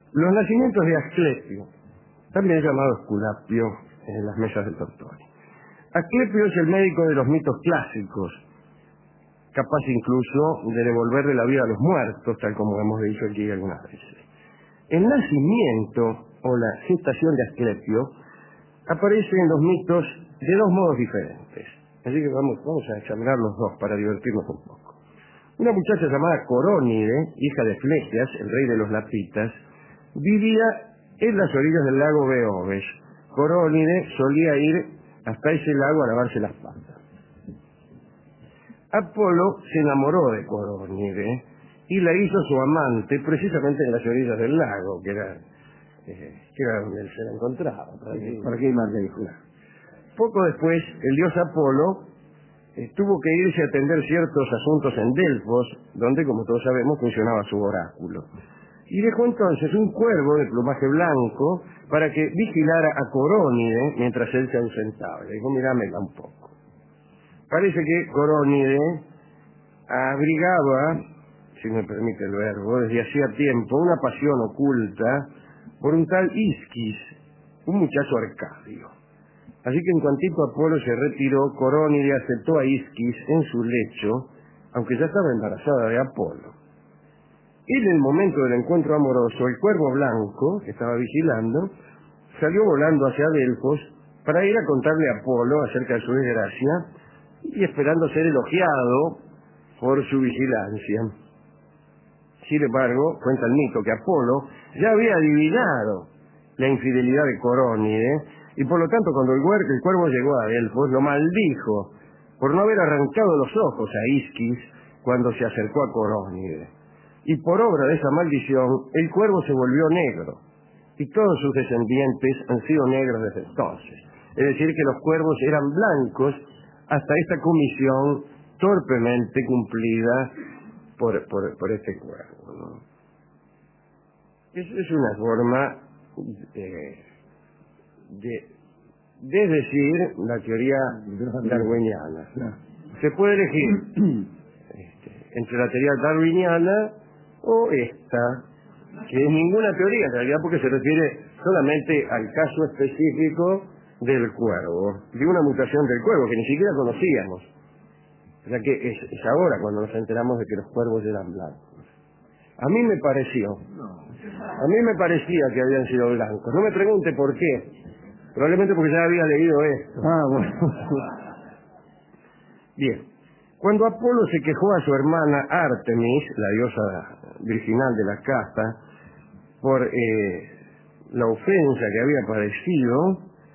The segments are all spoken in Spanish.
Los nacimientos de Asclepio, también llamado Esculapio en las mesas del Tortori. Asclepio es el médico de los mitos clásicos, capaz incluso de devolverle la vida a los muertos, tal como hemos dicho aquí algunas veces. El nacimiento o la gestación de Asclepio aparece en los mitos de dos modos diferentes. Así que vamos a examinar los dos para divertirnos un poco. Una muchacha llamada Corónide, hija de Flegias, el rey de los Lapitas, vivía en las orillas del lago Beoves. Corónide solía ir hasta ese lago a lavarse las patas. Apolo se enamoró de Corónide y la hizo su amante precisamente en las orillas del lago, que era donde él se la encontraba. ¿Para qué ir más lejos? Poco después, el dios Apolo tuvo que irse a atender ciertos asuntos en Delfos, donde, como todos sabemos, funcionaba su oráculo. Y dejó entonces un cuervo de plumaje blanco para que vigilara a Corónide mientras él se ausentaba. Le dijo, mirámela un poco. Parece que Corónide abrigaba, si me permite el verbo, desde hacía tiempo, una pasión oculta por un tal Isquis, un muchacho arcadio. Así que en cuantito Apolo se retiró, Corónide aceptó a Isquis en su lecho, aunque ya estaba embarazada de Apolo. Y en el momento del encuentro amoroso, el cuervo blanco, que estaba vigilando, salió volando hacia Delfos para ir a contarle a Apolo acerca de su desgracia y esperando ser elogiado por su vigilancia. Sin embargo, cuenta el mito que Apolo ya había adivinado la infidelidad de Corónide y por lo tanto cuando el cuervo llegó a Delfos lo maldijo por no haber arrancado los ojos a Isquis cuando se acercó a Corónide. Y por obra de esa maldición el cuervo se volvió negro y todos sus descendientes han sido negros desde entonces. Es decir, que los cuervos eran blancos hasta esta comisión torpemente cumplida por este cuervo, ¿no? Es una forma de decir la teoría darwiniana. Se puede elegir entre la teoría darwiniana o esta, que es ninguna teoría en realidad porque se refiere solamente al caso específico del cuervo, de una mutación del cuervo que ni siquiera conocíamos. O sea que es ahora cuando nos enteramos de que los cuervos eran blancos. A mí me parecía que habían sido blancos. No me pregunte por qué. Probablemente porque ya había leído esto. Bueno. Bien. Cuando Apolo se quejó a su hermana Artemis, la diosa virginal de la caza, por la ofensa que había padecido,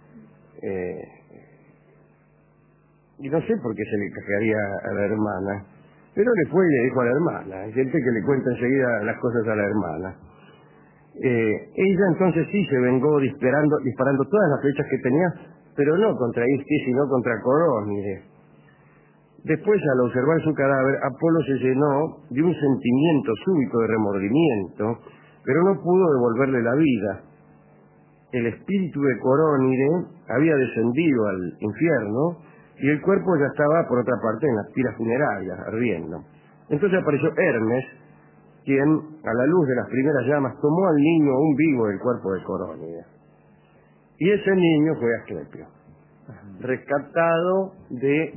y no sé por qué se le quejaría a la hermana, pero le fue y le dijo a la hermana. Hay gente que le cuenta enseguida las cosas a la hermana. Ella entonces sí se vengó disparando todas las flechas que tenía, pero no contra Isquis, sino contra Corónide. Después, al observar su cadáver, Apolo se llenó de un sentimiento súbito de remordimiento, pero no pudo devolverle la vida. El espíritu de Corónide había descendido al infierno y el cuerpo ya estaba, por otra parte, en las piras funerarias, ardiendo. Entonces apareció Hermes, quien, a la luz de las primeras llamas, tomó al niño aún vivo del cuerpo de Corónide. Y ese niño fue Asclepio, rescatado de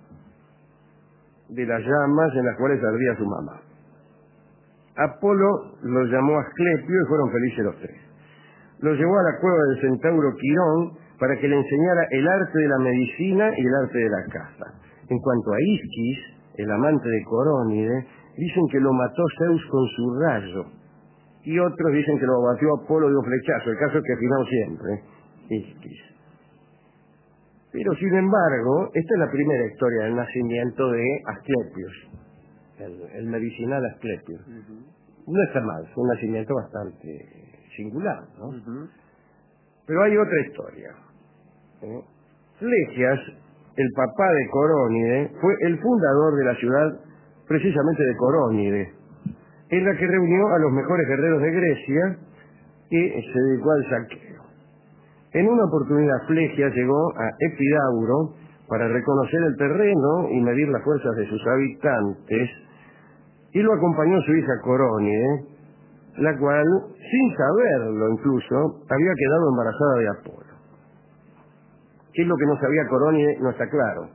las llamas en las cuales ardía su mamá. Apolo lo llamó Asclepio y fueron felices los tres. Lo llevó a la cueva del centauro Quirón para que le enseñara el arte de la medicina y el arte de la caza. En cuanto a Isquis, el amante de Corónide, dicen que lo mató Zeus con su rayo, y otros dicen que lo batió Apolo de un flechazo. El caso es que afinó siempre Isquis. Pero sin embargo, esta es la primera historia del nacimiento de Asclepios, el medicinal Asclepios. No está mal, fue un nacimiento bastante singular, ¿no? Pero hay otra historia. Flegias, el papá de Corónide, fue el fundador de la ciudad precisamente de Corónide, en la que reunió a los mejores guerreros de Grecia y se dedicó al saqueo. En una oportunidad Flegias llegó a Epidauro para reconocer el terreno y medir las fuerzas de sus habitantes, y lo acompañó su hija Corónide, la cual, sin saberlo incluso, había quedado embarazada de Apolo. ¿Qué es lo que no sabía Coronide? No está claro.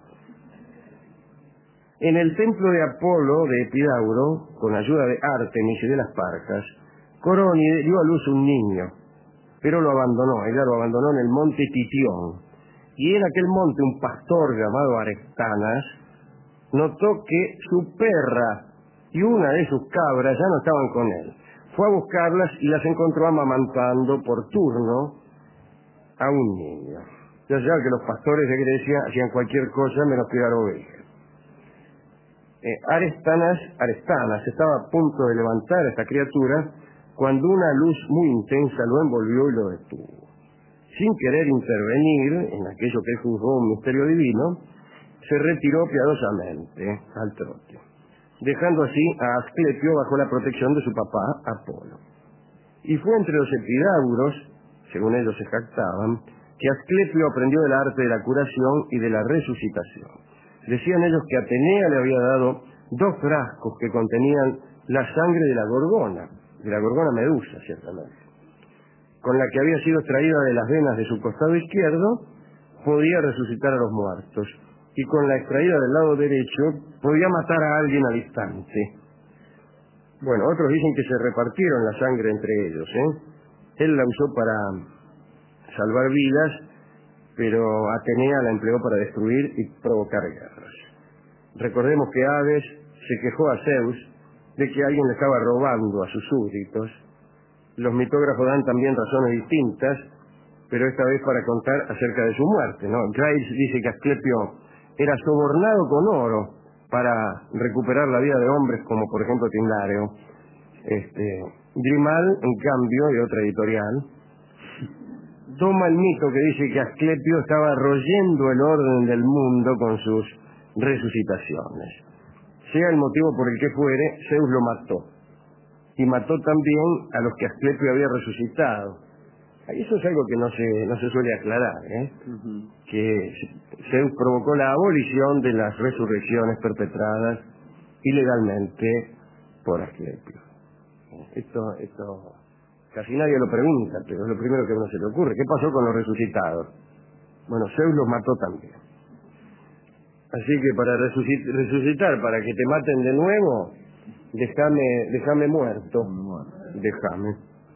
En el templo de Apolo de Epidauro, con ayuda de Artemis y de las Parcas, Coronide dio a luz un niño, pero lo abandonó. Ella lo abandonó en el monte Titión. Y en aquel monte un pastor llamado Arestanas notó que su perra y una de sus cabras ya no estaban con él. Fue a buscarlas y las encontró amamantando por turno a un niño. Ya saben que los pastores de Grecia hacían cualquier cosa menos cuidar ovejas. Arestanas estaba a punto de levantar a esta criatura cuando una luz muy intensa lo envolvió y lo detuvo. Sin querer intervenir en aquello que él juzgó un misterio divino, se retiró piadosamente al trote, dejando así a Asclepio bajo la protección de su papá Apolo. Y fue entre los epidauros, según ellos se jactaban, que Asclepio aprendió el arte de la curación y de la resucitación. Decían ellos que Atenea le había dado 2 frascos que contenían la sangre de la gorgona medusa, ciertamente, con la que había sido extraída de las venas de su costado izquierdo, podía resucitar a los muertos, y con la extraída del lado derecho podía matar a alguien al instante. Bueno, otros dicen que se repartieron la sangre entre ellos, Él la usó para salvar vidas, pero Atenea la empleó para destruir y provocar guerras. Recordemos que Hades se quejó a Zeus de que alguien le estaba robando a sus súbditos. Los mitógrafos dan también razones distintas, pero esta vez para contar acerca de su muerte, ¿no? Graves dice que Asclepio era sobornado con oro para recuperar la vida de hombres como por ejemplo Tindáreo. Grimal, en cambio, de otra editorial, toma el mito que dice que Asclepio estaba royendo el orden del mundo con sus resucitaciones. Sea el motivo por el que fuere, Zeus lo mató. Y mató también a los que Asclepio había resucitado. Eso es algo que no se suele aclarar, que Zeus provocó la abolición de las resurrecciones perpetradas ilegalmente por Asclepio. Esto casi nadie lo pregunta, pero es lo primero que a uno se le ocurre. ¿Qué pasó con los resucitados? Bueno, Zeus los mató también. Así que para resucitar, para que te maten de nuevo, déjame muerto. Déjame.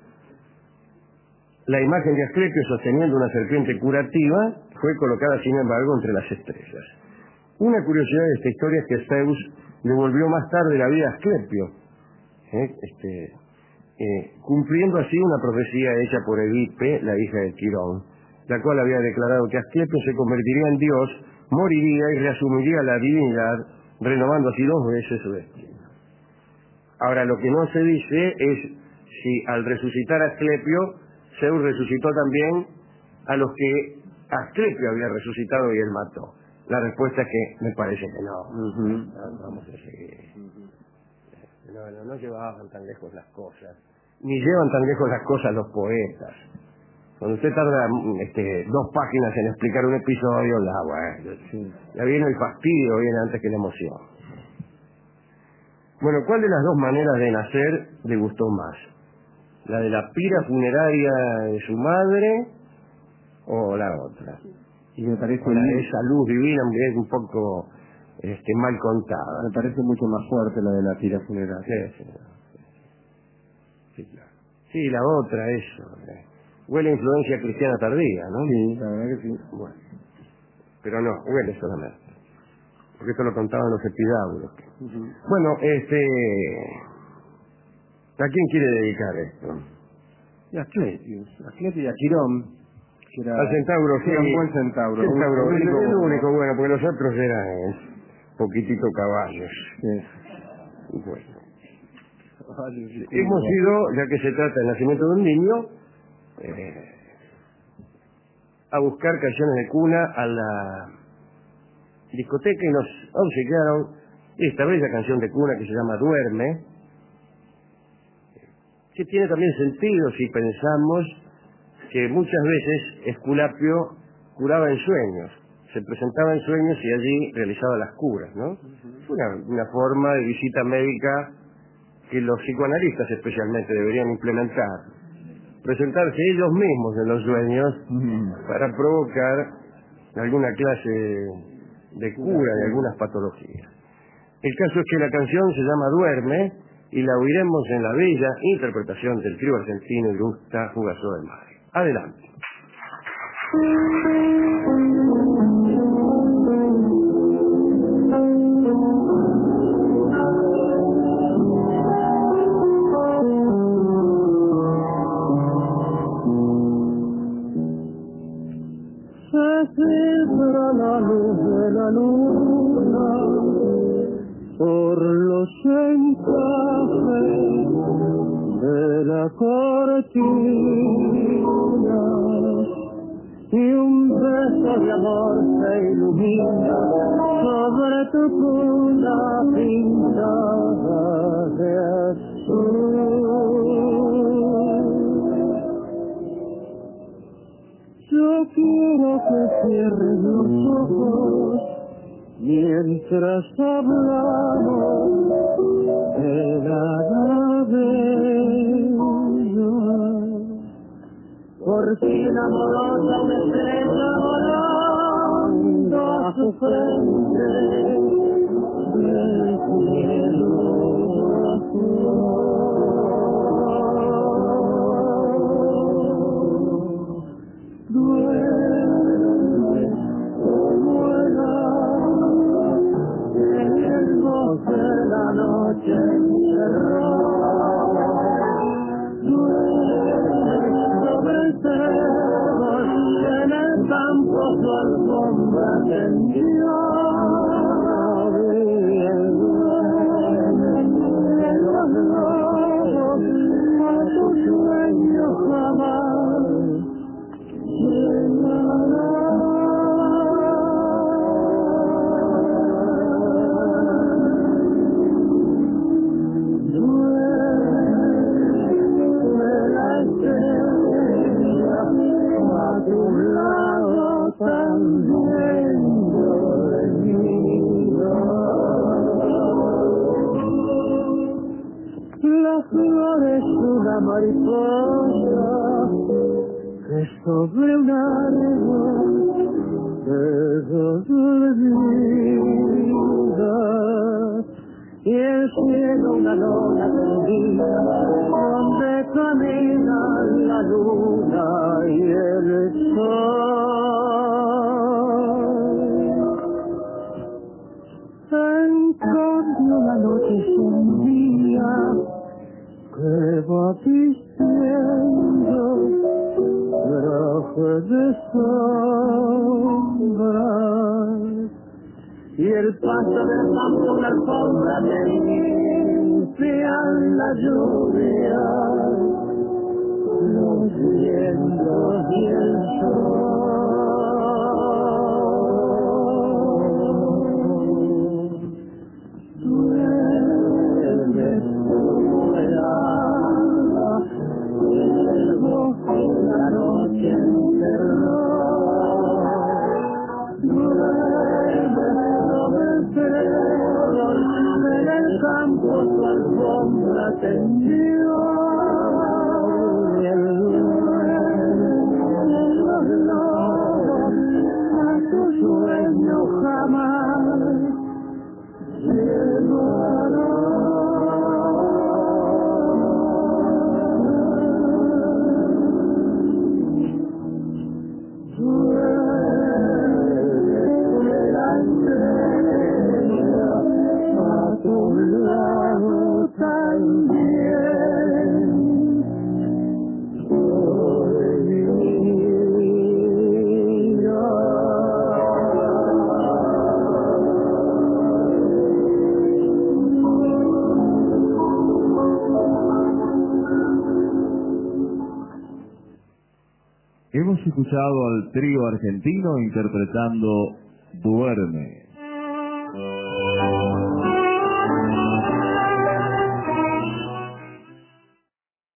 La imagen de Asclepio sosteniendo una serpiente curativa fue colocada, sin embargo, entre las estrellas. Una curiosidad de esta historia es que Zeus devolvió más tarde la vida a Asclepio, cumpliendo así una profecía hecha por Edipe, la hija de Quirón, la cual había declarado que Asclepio se convertiría en Dios, moriría y reasumiría la divinidad, renovando así 2 veces su destino. Ahora, lo que no se dice es si al resucitar a Asclepio, Zeus resucitó también a los que Asclepio había resucitado y él mató. La respuesta es que me parece que no. Vamos a seguir. No llevaban tan lejos las cosas. Ni llevan tan lejos las cosas los poetas. Cuando usted tarda 2 páginas en explicar un episodio, ya viene el fastidio, viene antes que la emoción. Bueno, ¿cuál de las 2 maneras de nacer le gustó más? ¿La de la pira funeraria de su madre o la otra? Y me parece esa luz divina es un poco mal contada. Me parece mucho más fuerte la de la pira funeraria. Sí, claro. Sí, la otra, eso. Huele a influencia cristiana tardía, ¿no? Sí, la verdad que sí. Bueno, pero no, huele solamente. Porque esto lo contaban los epidauros. Bueno, ¿a quién quiere dedicar esto? Y a Asclepio y a Quirón, que era al centauro, sí. Era un buen centauro. Centauro, El único bueno, porque los otros eran poquitito caballos. Sí. Bueno. Hemos ido, ya que se trata del nacimiento de un niño, a buscar canciones de cuna a la discoteca y nos obsequiaron esta bella canción de cuna que se llama Duerme, que tiene también sentido si pensamos que muchas veces Esculapio curaba en sueños, se presentaba en sueños y allí realizaba las curas, ¿no? Una forma de visita médica que los psicoanalistas especialmente deberían implementar. Presentarse ellos mismos en los sueños para provocar alguna clase de cura de algunas patologías. El caso es que la canción se llama Duerme y la oiremos en la bella interpretación del trío argentino Ilusta Fugazó del Mar. Adelante. Se filtra la luz de la luna por los encajes de la cortina y un beso de amor se ilumina sobre tu cuna pintada de azul. Yo quiero que cierres los ojos mientras hablamos de nada bello. Por fin amorosa una estrella volando a su frente del cielo azul. Duerme como el agua en el bosque de la noche encerrada. Duerme sobre el cerro en el campo su alfombra tendió. Duerme los lobos a tu sueño jamás. La flor es una mariposa que sobre un árbol de dos olvidas y el cielo una lona tendida donde camina la luna y el sol. En cambio la noche es un día que va vistiendo traje de sombras y el paso del campo una alfombra me limpia la lluvia, los vientos y el sol. Duerme soñada el bosque de la noche encerró. Duerme sobre el cerro en el campo su alfombra tendió. Y el duerme los lobos a su sueño jamás llegará. Hemos escuchado al trío argentino interpretando Duerme.